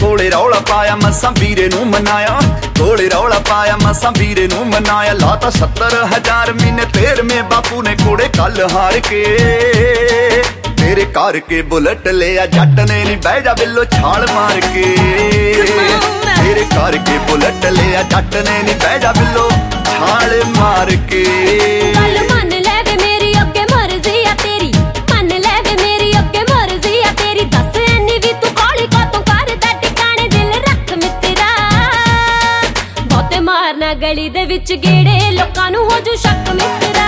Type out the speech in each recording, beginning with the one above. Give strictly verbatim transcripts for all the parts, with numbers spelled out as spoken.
कोले रौला पाया मसां वीरे नूं मनाया, कोले रौला पाया मसां वीरे नूं मनाया। लाता सत्तर हजार महीने तेरवें बापू ने कोड़े कल हार के, तेरे कार के बुलेट लिया जट ने नी बह जा बिल्लो छाल मार के, तेरे कार के बुलेट लिया जट ने नी बह जा बिल्लो छाल मार के। मारना गली दे विच गेड़े लोकां नूं हो जू शक मित्रा,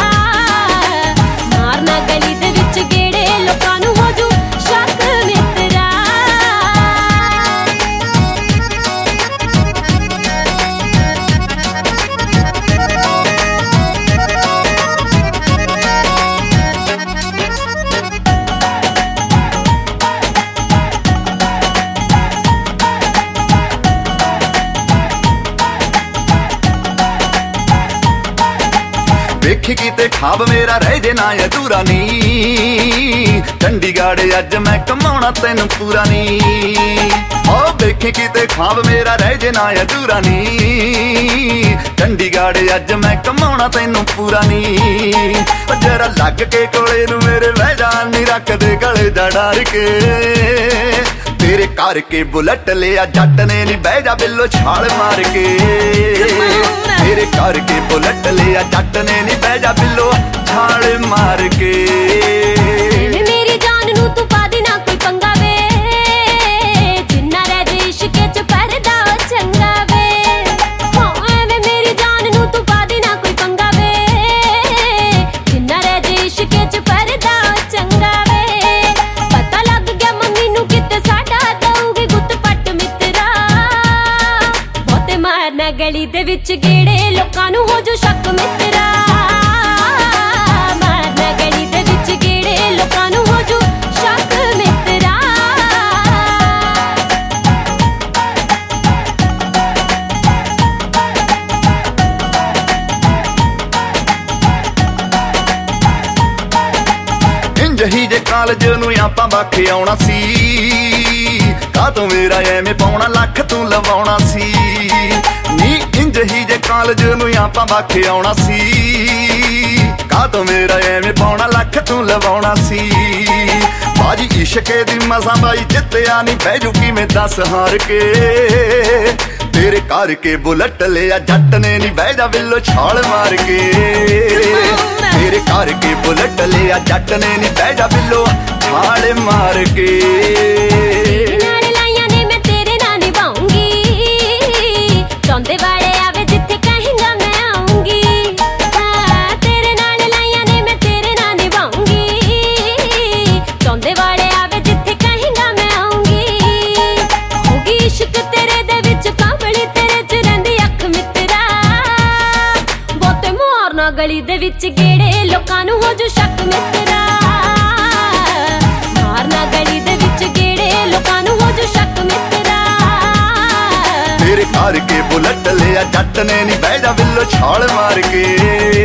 मारना गली दे विच गेड़े लोकां नूं हो जू शक मित्रा। वेखी किते खाब मेरा रह जे ना अधूरा नी, चंडीगढ़ अज मैं कमाउणा तैनूं पूरा नी। ओ वेखी किते खाब मेरा रह जे ना अधूरा नी, चंडीगढ़ अज मैं कमाउणा तैनूं पूरा नी। जरा लग के कोले नूं मेरे बह जा नी रख दे गले दा डर के, तेरे कार के बुलेट लिया जट ने नी बह जा बिल्लो छाल मार के, तेरे कार के बुलेट लिया जट ने नी बह जा बिल्लो छाल मार के। मेरी जान नू तू पा दे ना कोई पंगा वे, जिन्ना रह जे इश्क च परदा चंगा वे। हाँ वे मेरी जान नू तू पा दे ना कोई पंगा वे, जिन्ना रह जे इश्क च परदा चंगा वे। पता लग गया मम्मी नू किते साडा दऊगी गुੱਤ पट मित्रा, बहुते मारना गली दे विच गेड़े लोकां नूं हो जू शक मित्रा, मारना गली दे विच गेड़े लोकां नूं हो जू शक मित्रा। इंज ही जे कालज नूं आपां बाखे आउणा सी, का तूं मेरा एवें पाउणा लख तूं लवाउणा सी नी। इंज ही जे कालज नूं आपां बाखे आउणा सी, का तूं मेरा एवें पाउणा लख तूं लवाउणा सी। बाजी इश्के दी मसां बाई जित्तिया नी बह जू किवें दस हार के, तेरे कार के बुलेट लिया जट ने नी बह जा बिल्लो छाल मार के, तेरे कार के बुलेट लिया जट ने नी बह जा बिल्लो छाल मार के। चौंदे वाले आवे जिथे कहेंगा मैं आऊंगी, हाँ तेरे नाल लाइयां ने मैं तेरे नाल निभाऊंगी। चौंदे वाले आवे जिथे कहेंगा मैं आऊंगी, होगी इश्क तेरे दे विच काबली तेरे च रहिंदी अख मित्रा। बहुते मारना गली दे विच गेड़े लोकां नूं हो जू शक मित्रा, मारना गली दे विच गेड़े लोकां नूं हो जू शक मित्रा। तेरे कार के बुलेट लिया जट ने नी बह जा बिल्लो छाल मार के।